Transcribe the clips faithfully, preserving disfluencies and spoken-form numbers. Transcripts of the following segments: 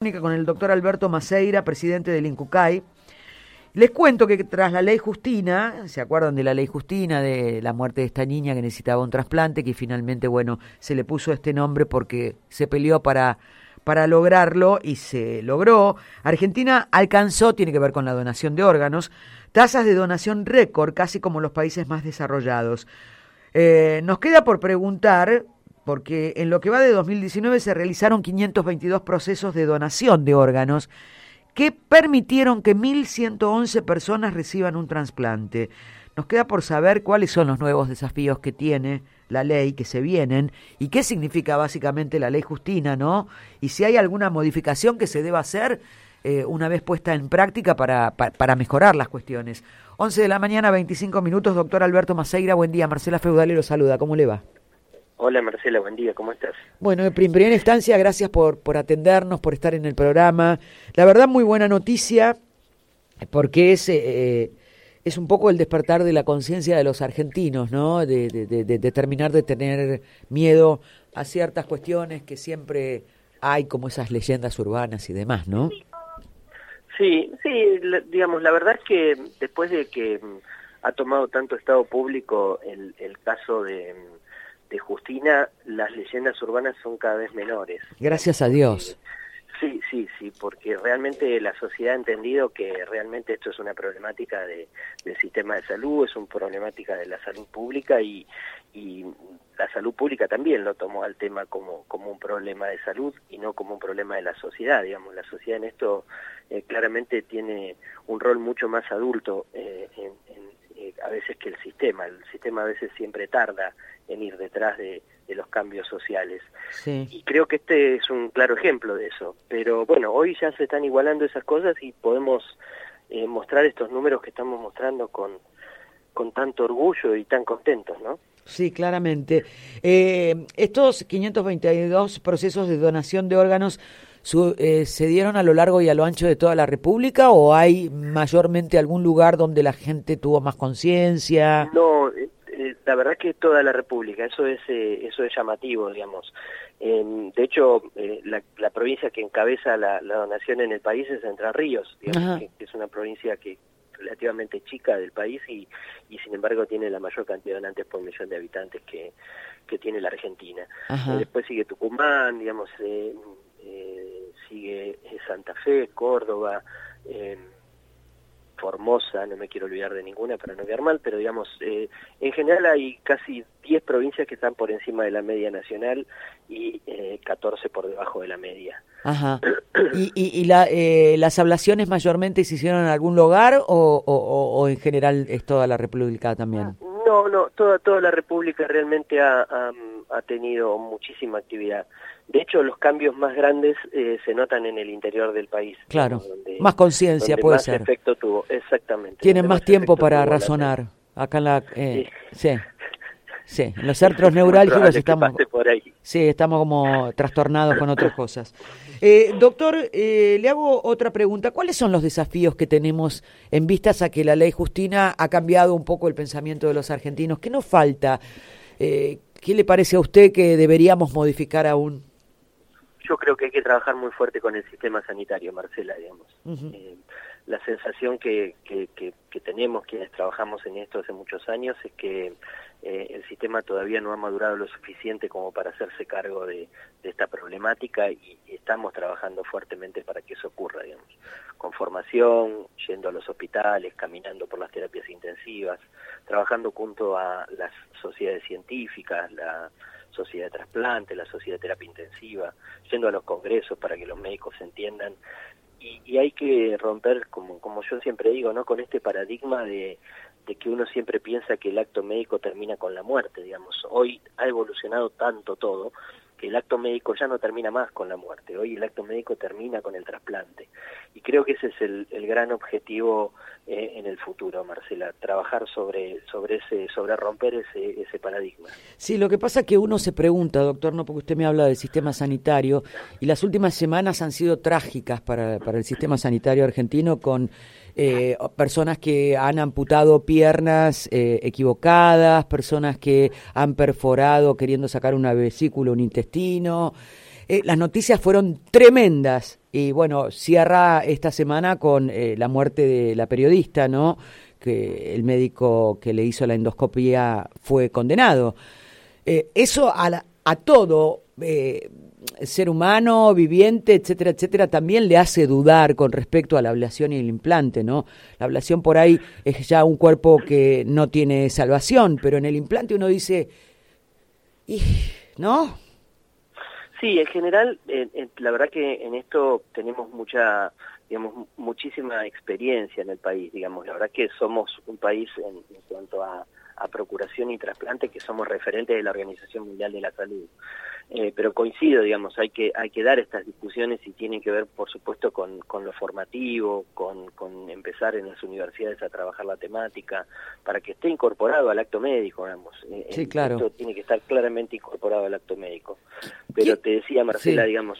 Con el doctor Alberto Maceira, presidente del INCUCAI. Les cuento que tras la ley Justina, ¿se acuerdan de la ley Justina, de la muerte de esta niña que necesitaba un trasplante, que finalmente, bueno, se le puso este nombre porque se peleó para, para lograrlo y se logró? Argentina alcanzó, tiene que ver con la donación de órganos, tasas de donación récord, casi como los países más desarrollados. Eh, nos queda por preguntar, porque en lo que va de dos mil diecinueve se realizaron quinientos veintidós procesos de donación de órganos que permitieron que mil ciento once personas reciban un trasplante. Nos queda por saber cuáles son los nuevos desafíos que tiene la ley, que se vienen, y qué significa básicamente la ley Justina, ¿no? Y si hay alguna modificación que se deba hacer eh, una vez puesta en práctica para, para, para mejorar las cuestiones. once de la mañana, veinticinco minutos, doctor Alberto Maceira, buen día. Marcela Feudale lo saluda, ¿cómo le va? Hola Marcela, buen día, ¿cómo estás? Bueno, en primera instancia, gracias por, por atendernos, por estar en el programa. La verdad, muy buena noticia, porque es, eh, es un poco el despertar de la conciencia de los argentinos, ¿no? De, de, de, de terminar de tener miedo a ciertas cuestiones que siempre hay, como esas leyendas urbanas y demás, ¿no? Sí, sí, la, digamos, la verdad es que después de que ha tomado tanto estado público el, el caso de... de Justina, las leyendas urbanas son cada vez menores. Gracias a Dios. Sí, sí, sí, porque realmente la sociedad ha entendido que realmente esto es una problemática de, del sistema de salud, es una problemática de la salud pública y, y la salud pública también lo tomó al tema como, como un problema de salud y no como un problema de la sociedad, digamos. La sociedad en esto eh, claramente tiene un rol mucho más adulto eh, en, en a veces que el sistema, el sistema a veces siempre tarda en ir detrás de, de los cambios sociales. Sí. Y creo que este es un claro ejemplo de eso. Pero bueno, hoy ya se están igualando esas cosas y podemos eh, mostrar estos números que estamos mostrando con, con tanto orgullo y tan contentos, ¿no? Sí, claramente. Eh, estos quinientos veintidós procesos de donación de órganos Su, eh, ¿se dieron a lo largo y a lo ancho de toda la República o hay mayormente algún lugar donde la gente tuvo más conciencia? No, eh, eh, la verdad que toda la República, eso es eh, eso es llamativo, digamos. Eh, de hecho, eh, la, la provincia que encabeza la, la donación en el país es Entre Ríos, digamos, que, que es una provincia que relativamente chica del país y, y sin embargo tiene la mayor cantidad de donantes por millón de habitantes que, que tiene la Argentina. Eh, después sigue Tucumán, digamos, eh, Eh, sigue Santa Fe, Córdoba, eh, Formosa, no me quiero olvidar de ninguna para no quedar mal, pero digamos, eh, en general hay casi diez provincias que están por encima de la media nacional y eh, catorce por debajo de la media. Ajá. ¿Y, y, y la, eh, las ablaciones mayormente se hicieron en algún lugar o, o, o en general es toda la República también? No, no, toda, toda la República realmente ha, ha, ha tenido muchísima actividad. De hecho, los cambios más grandes eh, se notan en el interior del país. Claro, donde, más conciencia puede más ser. Efecto tuvo, exactamente. Tienen más, más tiempo para razonar. Acá en la... Eh, sí. sí, sí, en los centros neurálgicos estamos... Por ahí. Sí, estamos como trastornados con otras cosas. Eh, doctor, eh, le hago otra pregunta. ¿Cuáles son los desafíos que tenemos en vistas a que la ley Justina ha cambiado un poco el pensamiento de los argentinos? ¿Qué nos falta? Eh, ¿Qué le parece a usted que deberíamos modificar aún? Yo creo que hay que trabajar muy fuerte con el sistema sanitario, Marcela, digamos. Uh-huh. Eh, la sensación que, que, que, que tenemos quienes trabajamos en esto hace muchos años es que eh, el sistema todavía no ha madurado lo suficiente como para hacerse cargo de, de esta problemática y, y estamos trabajando fuertemente para que eso ocurra, digamos, con formación, yendo a los hospitales, caminando por las terapias intensivas, trabajando junto a las sociedades científicas, la Sociedad de Trasplante, la Sociedad de Terapia Intensiva, yendo a los congresos para que los médicos entiendan. Y, y hay que romper, como, como yo siempre digo, ¿no?, con este paradigma de, de que uno siempre piensa que el acto médico termina con la muerte, digamos. Hoy ha evolucionado tanto todo que el acto médico ya no termina más con la muerte, hoy el acto médico termina con el trasplante. Y creo que ese es el, el gran objetivo eh, en el futuro, Marcela, trabajar sobre sobre ese sobre romper ese ese paradigma. Sí, lo que pasa es que uno se pregunta, doctor, no porque usted me habla del sistema sanitario, y las últimas semanas han sido trágicas para, para el sistema sanitario argentino con eh, personas que han amputado piernas eh, equivocadas, personas que han perforado queriendo sacar una vesícula, un intestino. Eh, las noticias fueron tremendas y bueno, cierra esta semana con eh, la muerte de la periodista, ¿no? Que el médico que le hizo la endoscopía fue condenado. Eh, eso a, la, a todo eh, ser humano, viviente, etcétera, etcétera, también le hace dudar con respecto a la ablación y el implante, ¿no? La ablación por ahí es ya un cuerpo que no tiene salvación, pero en el implante uno dice, ¿no? Sí, en general, eh, eh, la verdad que en esto tenemos mucha, digamos, muchísima experiencia en el país, digamos, la verdad que somos un país en, en cuanto a, a procuración y trasplante que somos referentes de la Organización Mundial de la Salud. Eh, pero coincido, digamos, hay que hay que dar estas discusiones y tienen que ver, por supuesto, con, con lo formativo, con, con empezar en las universidades a trabajar la temática, para que esté incorporado al acto médico, digamos. Eh, sí, claro. Esto tiene que estar claramente incorporado al acto médico. Pero ¿Qué? Te decía, Marcela, sí. digamos,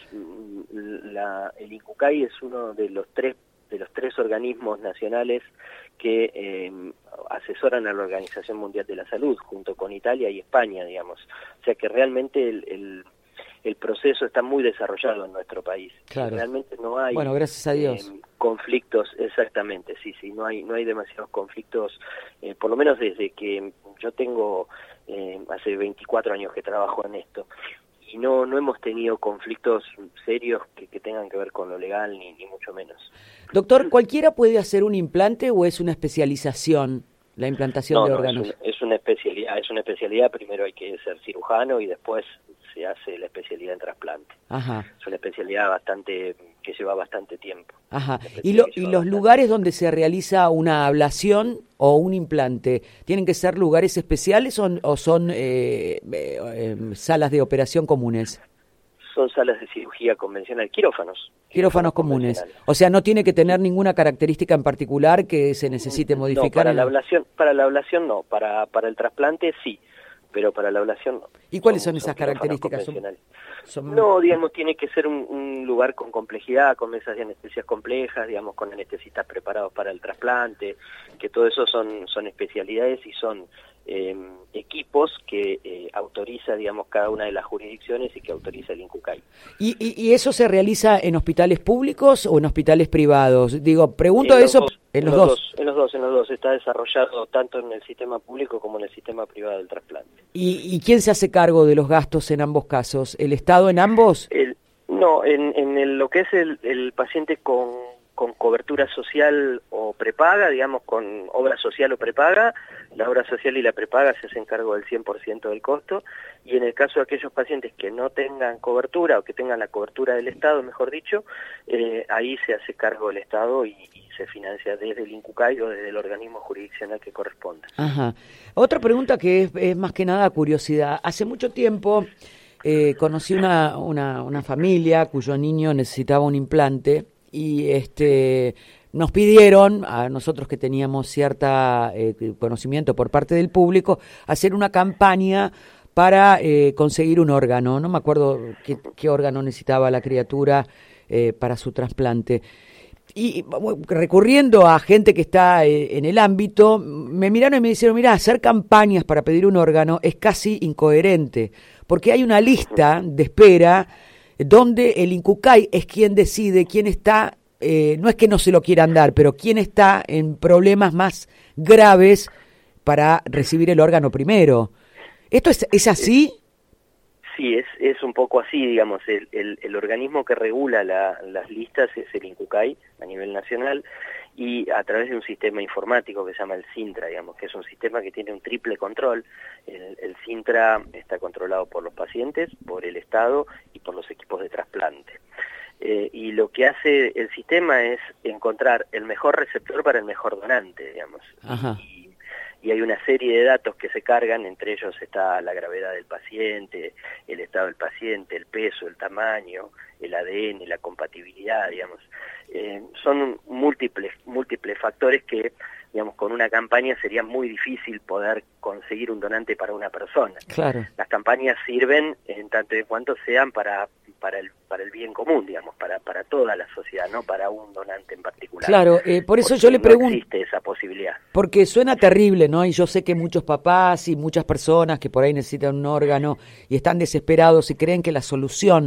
la, el INCUCAI es uno de los tres de los tres organismos nacionales que eh, asesoran a la Organización Mundial de la Salud, junto con Italia y España, digamos. O sea que realmente el, el, el proceso está muy desarrollado en nuestro país. Claro. Realmente no hay bueno, gracias a Dios. Eh, conflictos, exactamente, sí, sí, no hay no hay demasiados conflictos, eh, por lo menos desde que yo tengo, eh, hace veinticuatro años que trabajo en esto. Y no no hemos tenido conflictos serios que, que tengan que ver con lo legal, ni, ni mucho menos. Doctor, ¿cualquiera puede hacer un implante o es una especialización la implantación no, de no, órganos? Es, un, es una especialidad, es una especialidad, primero hay que ser cirujano y después se hace la especialidad en trasplante. Ajá. Es una especialidad bastante que lleva bastante tiempo. Ajá. ¿Y, lo, y los bastante. lugares donde se realiza una ablación o un implante, tienen que ser lugares especiales o, o son eh, eh, eh, salas de operación comunes? Son salas de cirugía convencional, quirófanos. Quirófanos comunes. O sea, no tiene que tener ninguna característica en particular que se necesite modificar. No, para en... la ablación, para la ablación no, para para el trasplante sí, pero para la ablación no. ¿Y cuáles son, son esas son características? Son, son... No, digamos, tiene que ser un, un lugar con complejidad, con mesas de anestesias complejas, digamos, con anestesistas preparados para el trasplante, que todo eso son son especialidades y son eh, equipos que eh, autoriza, digamos, cada una de las jurisdicciones y que autoriza el INCUCAI. ¿Y, y, ¿Y eso se realiza en hospitales públicos o en hospitales privados? Digo, pregunto en eso dos, en los, los dos. dos. En los dos, en los dos. Está desarrollado tanto en el sistema público como en el sistema privado del trasplante. ¿Y, y quién se hace cargo de los gastos en ambos casos? ¿El Estado en ambos? El, no, en, en el, lo que es el, el paciente con, con cobertura social o prepaga, digamos, con obra social o prepaga, la obra social y la prepaga se hacen cargo del cien por ciento del costo, y en el caso de aquellos pacientes que no tengan cobertura o que tengan la cobertura del Estado, mejor dicho, eh, ahí se hace cargo el Estado y, y se financia desde el INCUCAI o desde el organismo jurisdiccional que corresponda. Ajá. Otra pregunta que es, es más que nada curiosidad. Hace mucho tiempo eh, conocí una, una, una familia cuyo niño necesitaba un implante y este nos pidieron, a nosotros que teníamos cierta eh, conocimiento por parte del público, hacer una campaña para eh, conseguir un órgano. No me acuerdo qué, qué órgano necesitaba la criatura eh, para su trasplante. Y recurriendo a gente que está eh, en el ámbito, me miraron y me dijeron, mira, hacer campañas para pedir un órgano es casi incoherente, porque hay una lista de espera donde el INCUCAI es quien decide quién está, eh, no es que no se lo quieran dar, pero quién está en problemas más graves para recibir el órgano primero. ¿Esto es, es así? Sí, es, es un poco así, digamos, el, el, el organismo que regula la, las listas es el INCUCAI a nivel nacional y a través de un sistema informático que se llama el SINTRA, digamos, que es un sistema que tiene un triple control. El, el SINTRA está controlado por los pacientes, por el Estado y por los equipos de trasplante. Eh, y lo que hace el sistema es encontrar el mejor receptor para el mejor donante, digamos. Ajá. Y, y hay una serie de datos que se cargan, entre ellos está la gravedad del paciente, el estado del paciente, el peso, el tamaño, el A D N, la compatibilidad, digamos. Eh, son múltiples, múltiples factores que, digamos, con una campaña sería muy difícil poder conseguir un donante para una persona. Claro. Las campañas sirven en tanto y cuanto sean para para el para el bien común, digamos, para para toda la sociedad, no para un donante en particular. Claro, eh, por eso porque yo le pregunto. No existe esa posibilidad. Porque suena terrible, ¿no? Y yo sé que muchos papás y muchas personas que por ahí necesitan un órgano y están desesperados y creen que la solución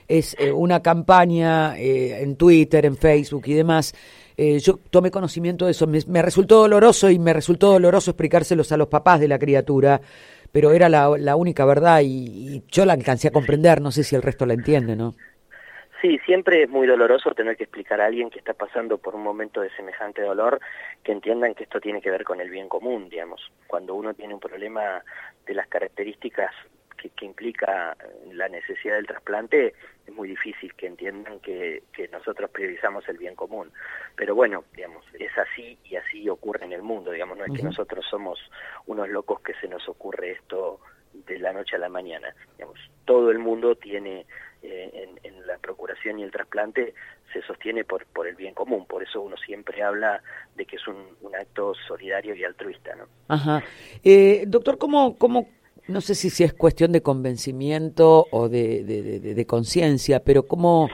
es eh, una campaña eh, en Twitter, en Facebook y demás. Eh, yo tomé conocimiento de eso, me, me resultó doloroso y me resultó doloroso explicárselos a los papás de la criatura, pero era la, la única verdad y, y yo la alcancé a comprender, no sé si el resto la entiende, ¿no? Sí, siempre es muy doloroso tener que explicar a alguien que está pasando por un momento de semejante dolor, que entiendan que esto tiene que ver con el bien común, digamos. Cuando uno tiene un problema de las características que, que implica la necesidad del trasplante, es muy difícil que entiendan que, que nosotros priorizamos el bien común. Pero bueno, digamos, es así y así ocurre en el mundo, digamos, no es uh-huh. que nosotros somos unos locos que se nos ocurre esto de la noche a la mañana, digamos, todo el mundo tiene eh, en, en la procuración y el trasplante se sostiene por por el bien común, por eso uno siempre habla de que es un, un acto solidario y altruista, ¿no? Ajá. Eh, doctor, ¿cómo, cómo, no sé si, si es cuestión de convencimiento o de, de, de, de conciencia, pero cómo,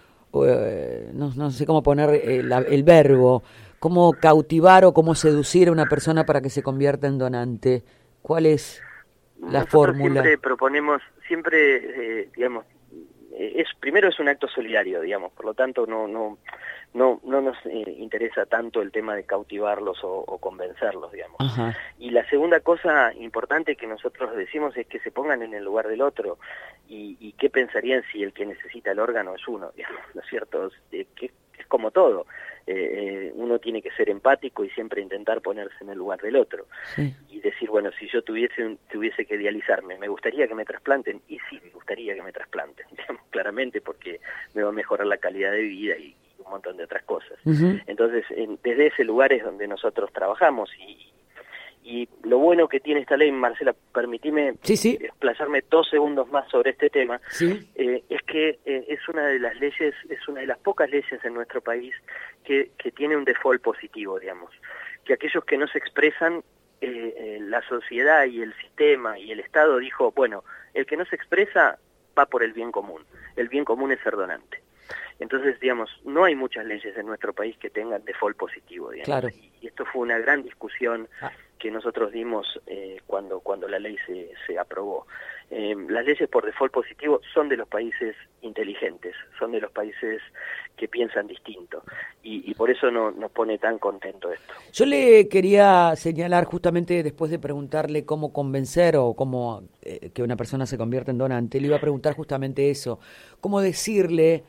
eh, no, no sé cómo poner el, el verbo, cómo cautivar o cómo seducir a una persona para que se convierta en donante? ¿Cuál es la Nosotros fórmula? Siempre proponemos, siempre, eh, digamos, es primero es un acto solidario, digamos, por lo tanto no no no no nos eh, interesa tanto el tema de cautivarlos o, o convencerlos, digamos. Ajá. Y la segunda cosa importante que nosotros decimos es que se pongan en el lugar del otro y, y qué pensarían si el que necesita el órgano es uno, digamos, ¿no es cierto? Eh, que es como todo. Eh, eh, uno tiene que ser empático y siempre intentar ponerse en el lugar del otro. Sí. Y decir, bueno, si yo tuviese un, tuviese que dializarme, ¿me gustaría que me trasplanten? Y sí, me gustaría que me trasplanten, digamos, claramente, porque me va a mejorar la calidad de vida y, y un montón de otras cosas. Uh-huh. Entonces, en, desde ese lugar es donde nosotros trabajamos y, y lo bueno que tiene esta ley, Marcela, permitime sí, sí. explayarme dos segundos más sobre este tema, sí. eh, es que eh, es una de las leyes, es una de las pocas leyes en nuestro país que, que tiene un default positivo, digamos, que aquellos que no se expresan, eh, eh, la sociedad y el sistema y el Estado dijo, bueno, el que no se expresa va por el bien común, el bien común es ser donante. Entonces, digamos, no hay muchas leyes en nuestro país que tengan default positivo, digamos. Claro. Y esto fue una gran discusión ah. que nosotros dimos eh, cuando cuando la ley se, se aprobó. Eh, las leyes por default positivo son de los países inteligentes, son de los países que piensan distinto, y, y por eso no, nos pone tan contento esto. Yo le quería señalar, justamente después de preguntarle cómo convencer o cómo eh, que una persona se convierta en donante, le iba a preguntar justamente eso, cómo decirle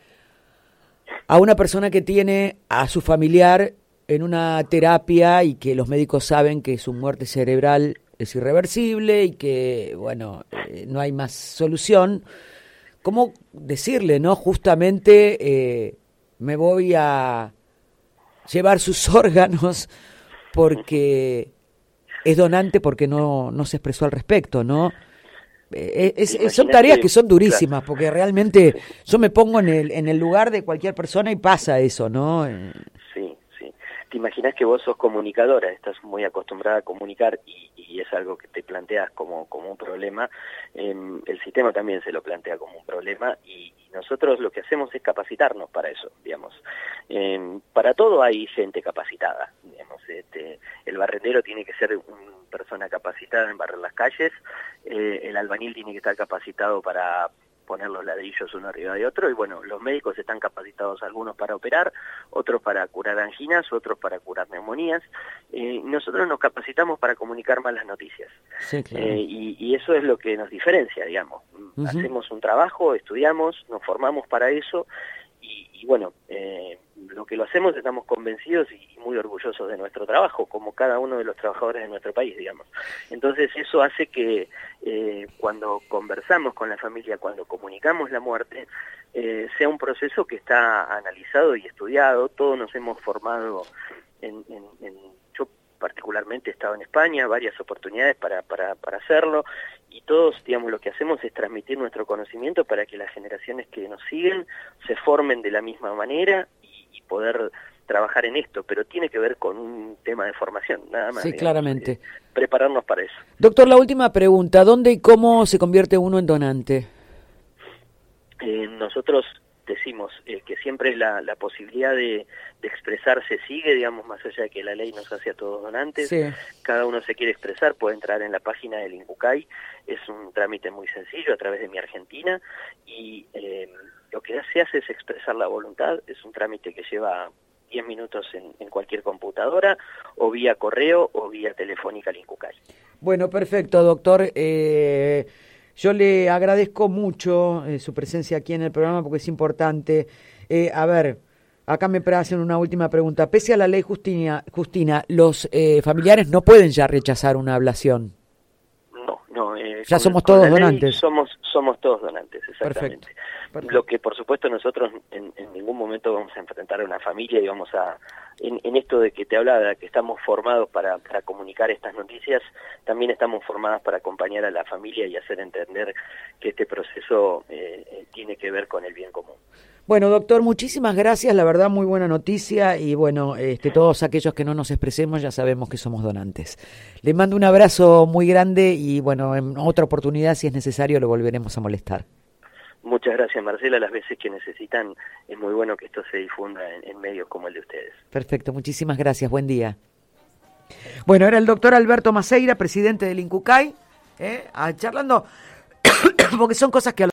a una persona que tiene a su familiar en una terapia y que los médicos saben que su muerte cerebral es irreversible y que, bueno, eh, no hay más solución, ¿cómo decirle, no? Justamente eh, me voy a llevar sus órganos porque es donante, porque no, no se expresó al respecto, ¿no? Es, es, son tareas que son durísimas, claro. Porque realmente yo me pongo en el en el lugar de cualquier persona y pasa eso, ¿no? Sí, sí. Te imaginas que vos sos comunicadora, estás muy acostumbrada a comunicar y, y es algo que te planteas como, como un problema. Eh, el sistema también se lo plantea como un problema y, y nosotros lo que hacemos es capacitarnos para eso, digamos. Eh, para todo hay gente capacitada, digamos. Este, el barrendero tiene que ser una persona capacitada en barrer las calles, eh, el albañil tiene que estar capacitado para poner los ladrillos uno arriba de otro, y bueno, los médicos están capacitados, algunos para operar, otros para curar anginas, otros para curar neumonías. Eh, nosotros nos capacitamos para comunicar malas noticias. Sí, claro. eh, y, y eso es lo que nos diferencia, digamos. Uh-huh. Hacemos un trabajo, estudiamos, nos formamos para eso, y, y bueno, eh, lo que lo hacemos estamos convencidos y muy orgullosos de nuestro trabajo, como cada uno de los trabajadores de nuestro país, digamos. Entonces eso hace que eh, cuando conversamos con la familia, cuando comunicamos la muerte, eh, sea un proceso que está analizado y estudiado. Todos nos hemos formado en, en, en yo particularmente he estado en España, varias oportunidades para, para, para hacerlo, y todos, digamos, lo que hacemos es transmitir nuestro conocimiento para que las generaciones que nos siguen se formen de la misma manera y, y poder trabajar en esto, pero tiene que ver con un tema de formación, nada más. Sí, digamos, claramente. Eh, prepararnos para eso. Doctor, la última pregunta, ¿dónde y cómo se convierte uno en donante? Eh, nosotros decimos eh, que siempre la, la posibilidad de, de expresarse sigue, digamos, más allá de que la ley nos hace a todos donantes. Sí. Cada uno se quiere expresar, puede entrar en la página del INCUCAI, es un trámite muy sencillo a través de Mi Argentina, y eh, lo que se hace es expresar la voluntad, es un trámite que lleva diez minutos en, en cualquier computadora, o vía correo, o vía telefónica al INCUCAI. Bueno, perfecto, doctor. Eh... Yo le agradezco mucho eh, su presencia aquí en el programa porque es importante. Eh, a ver, acá me hacen una última pregunta. Pese a la ley Justina, Justina ¿los eh, familiares no pueden ya rechazar una ablación? No, no. Eh, ya con, somos con todos donantes. Somos, somos todos donantes, exactamente. Perfecto. Perfecto. Lo que por supuesto nosotros en, en ningún momento vamos a enfrentar a una familia y vamos a, en, en esto de que te hablaba, que estamos formados para, para comunicar estas noticias, también estamos formados para acompañar a la familia y hacer entender que este proceso eh, tiene que ver con el bien común. Bueno, doctor, muchísimas gracias, la verdad muy buena noticia y bueno, este, todos aquellos que no nos expresemos ya sabemos que somos donantes. Le mando un abrazo muy grande y bueno, en otra oportunidad si es necesario lo volveremos a molestar. Muchas gracias, Marcela. Las veces que necesitan es muy bueno que esto se difunda en, en medios como el de ustedes. Perfecto, muchísimas gracias. Buen día. Bueno, era el doctor Alberto Maceira, presidente del INCUCAI, eh, charlando, porque son cosas que a